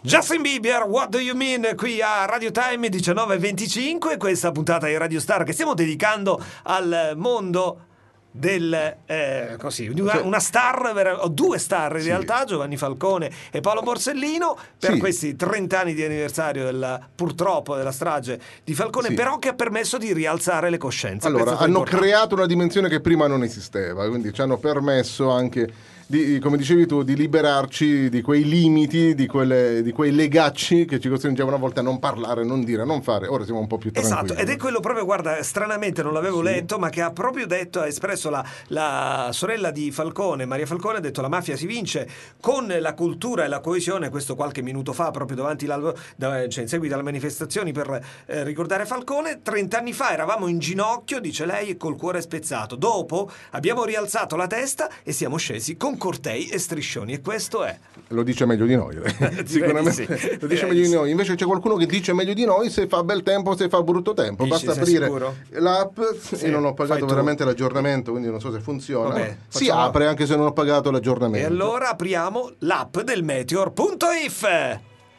Justin Bieber, What Do You Mean? Qui a Radio Time 19:25, questa puntata di Radio Star che stiamo dedicando al mondo del una star, o due star in realtà, Giovanni Falcone e Paolo Borsellino, per questi 30 anni di anniversario purtroppo della strage di Falcone, però che ha permesso di rialzare le coscienze. Allora, hanno creato una dimensione che prima non esisteva, quindi ci hanno permesso anche come dicevi tu, di liberarci di quei limiti, di quei legacci che ci costringevano a volte a non parlare, non dire, non fare. Ora siamo un po' più tranquilli. Esatto, ed è quello proprio, guarda, stranamente non l'avevo letto, ma che ha proprio detto, ha espresso la sorella di Falcone, Maria Falcone, ha detto: la mafia si vince con la cultura e la coesione. Questo qualche minuto fa, proprio davanti in seguito alle manifestazioni per ricordare Falcone. 30 anni fa eravamo in ginocchio, dice lei, col cuore spezzato. Dopo abbiamo rialzato la testa e siamo scesi con cortei e striscioni, e questo è. Lo dice meglio di noi, sicuramente sì. Lo dice meglio di noi. Invece c'è qualcuno che dice meglio di noi se fa bel tempo, se fa brutto tempo. Basta aprire l'app. Io non ho pagato veramente l'aggiornamento, quindi non so se funziona. Vabbè, si apre anche se non ho pagato l'aggiornamento. E allora apriamo l'app del Meteor.if.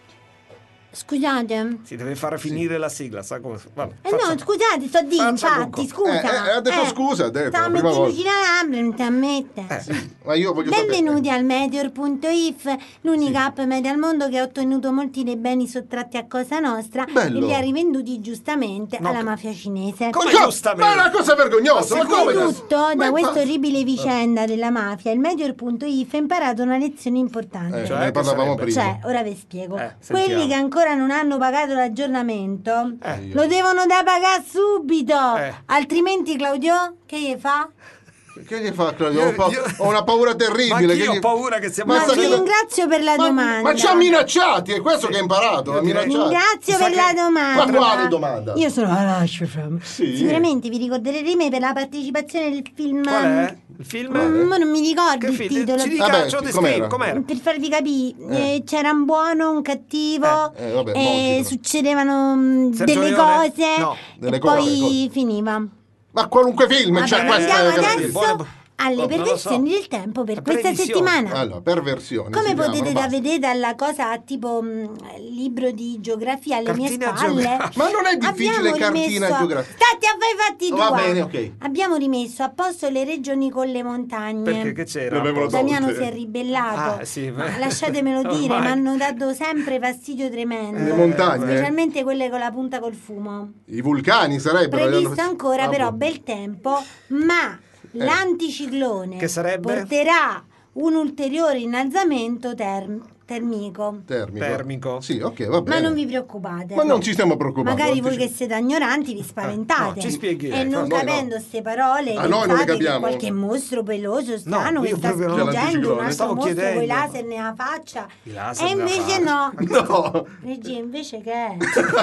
Scusate. Si deve fare finire la sigla, sa come? Vabbè, no, scusate, sto di infatti, scusa. Ha detto scusa, ha detto la prima volta. volta. Vicino all'ambra, non ti ammette. Ma io voglio Benvenuti al Meteor.if, l'unica app media al mondo che ha ottenuto molti dei beni sottratti a Cosa Nostra e li ha rivenduti giustamente alla mafia cinese. Come giustamente? Ma è una cosa vergognosa! Soprattutto da questa orribile vicenda della mafia, il Meteor.if ha imparato una lezione importante. Ne parlavamo prima. Ora vi spiego. Quelli che ancora non hanno pagato l'aggiornamento lo devono da pagare subito, altrimenti Claudio che gli fa? Che gli fa Claudio? Ho una paura terribile. Ma io ho paura che sia ti ringrazio per la domanda. Ma ci ha minacciati, è questo che ha imparato. Ringrazio per la domanda. Ma quale domanda? Io sono sicuramente vi ricorderete di me per la partecipazione del film. Qual è? Il film? Non mi ricordo il titolo. Com'era? Per farvi capire, c'era un buono, un cattivo, e succedevano delle cose, e poi finiva. Ma qualunque film c'è adesso alle perversioni del tempo per questa settimana. Allora, perversioni. Come potete vedere dalla cosa tipo libro di geografia alle mie spalle. Ma non è difficile cartina geografia. Stati a fai fatti tu. Va bene, ok. Abbiamo rimesso a posto le regioni con le montagne. Perché che c'era? Damiano si è ribellato. Ma lasciatemelo dire, mi hanno dato sempre fastidio tremendo. Le montagne. Specialmente quelle con la punta col fumo. I vulcani sarebbero. Previsto ancora però bel tempo, ma l'anticiclone che sarebbe? porterà un ulteriore innalzamento termico. Sì, ok, va bene. Ma non vi preoccupate. Ma non ci stiamo preoccupando. Magari voi che siete ignoranti vi spaventate. Ci spieghi. E non capendo queste parole, noi non le capiamo. Qualche mostro peloso strano che sta spingendo un altro mostro con i laser nella faccia. E invece no. Regia, invece che è?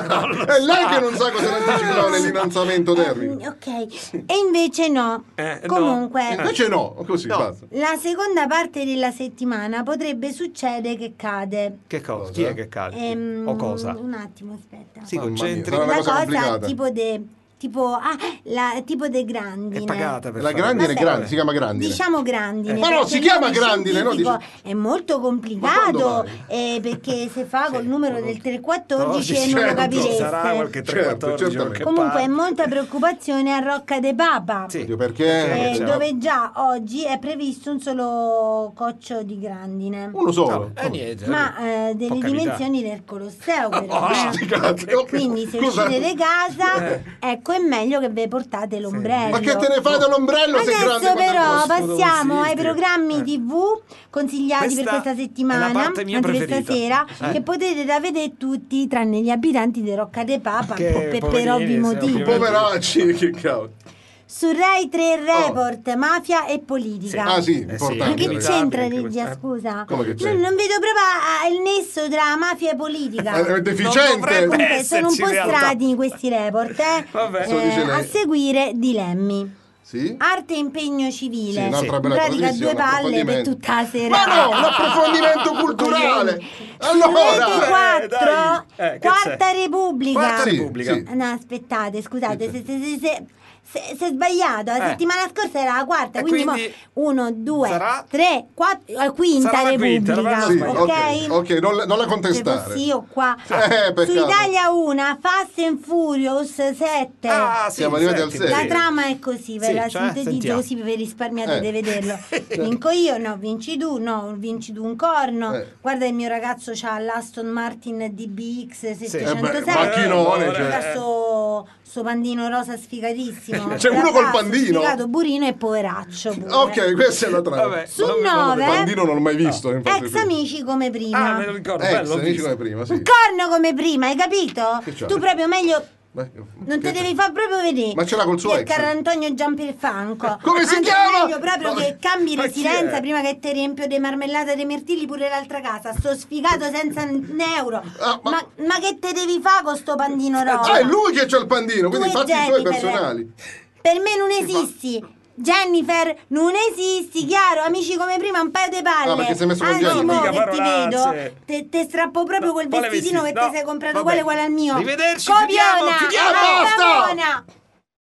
È lei che non sa cos'è l'anticiclone e l'innalzamento termico. Ok. E invece no. Comunque. Invece no, così basta. La seconda parte della settimana potrebbe succedere che cade. Che cosa? Chi è che cade? O cosa? Un attimo, aspetta. Si concentri. La cosa tipo de grandine. È pagata per la grandine è grande, si chiama grandine. Diciamo grandine. Ma no, si chiama grandine, no? È molto complicato perché se fa col numero del 314 e non lo capireste. Sarà qualche 314. Comunque è molta preoccupazione a Rocca de Papa. Sì. Perché? Dove già oggi è previsto un solo coccio di grandine. Uno solo? Niente. Ma delle dimensioni del Colosseo, quindi se Scusa. uscite di casa, ecco, è meglio che vi portate l'ombrello. Ma che te ne fai dell'ombrello? Adesso però passiamo ai programmi TV consigliati per questa settimana, anzi questa sera, che potete da vedere tutti tranne gli abitanti di Rocca de Papa, per ovvi motivi. Poveracci, che cavolo. Su Rai 3 Report, mafia e politica. Sì, importante. Ma che c'entra regia, scusa? Come che c'entra? Non vedo proprio il nesso tra mafia e politica. È deficiente. Comunque sono un po' strati questi report, a seguire dilemmi. Sì? Arte e impegno civile. Un'altra bella pratica trasmissione, due palle per tutta la sera. Ma no, l'approfondimento culturale. Allora, Rete 4, Quarta Repubblica. Quarta Repubblica. No, aspettate, scusate, se sei sbagliato. La settimana scorsa era la quarta, quindi 1, 2, 3, 4, quinta Repubblica. Sì, ok, ok, non la contestare. Sì, io qua. Su Italia 1, Fast and Furious 7. Siamo arrivati al 6. La trama è così, ve la sintetizzo sentiamo. così vi risparmiate di vederlo. Vinco io, no, vinci tu, no, vinci tu un corno. Guarda, il mio ragazzo c'ha l'Aston Martin DBX 706. Macchinone, sto pandino rosa sfigatissimo. C'è uno col pandino. Sfigato, burino e poveraccio pure. Ok, questa è la trama. Su 9 il pandino non l'ho mai visto. ex amici come prima. Me lo ricordo, amici come prima, sì. Un corno come prima, hai capito? Che c'ha? Tu proprio meglio non te te devi far proprio vedere. Ma ce l'ha col suo ex? Carlo Antonio Giampilfanco. Come si chiama? Meglio proprio che cambi residenza prima che ti riempio di marmellata dei mirtilli pure l'altra casa. Sto sfigato senza un euro. Ma che te devi fare con sto pandino rosa? È lui che c'ha il pandino, quindi fatti i suoi personali. Per me non esisti. Jennifer, non esisti, chiaro? Amici come prima, un paio di palle. Perché sei messo con Anzi, mo Jennifer. che ti vedo, te strappo proprio quel vestitino che ti sei comprato uguale al mio. Arrivederci, Copiona! chiudiamo.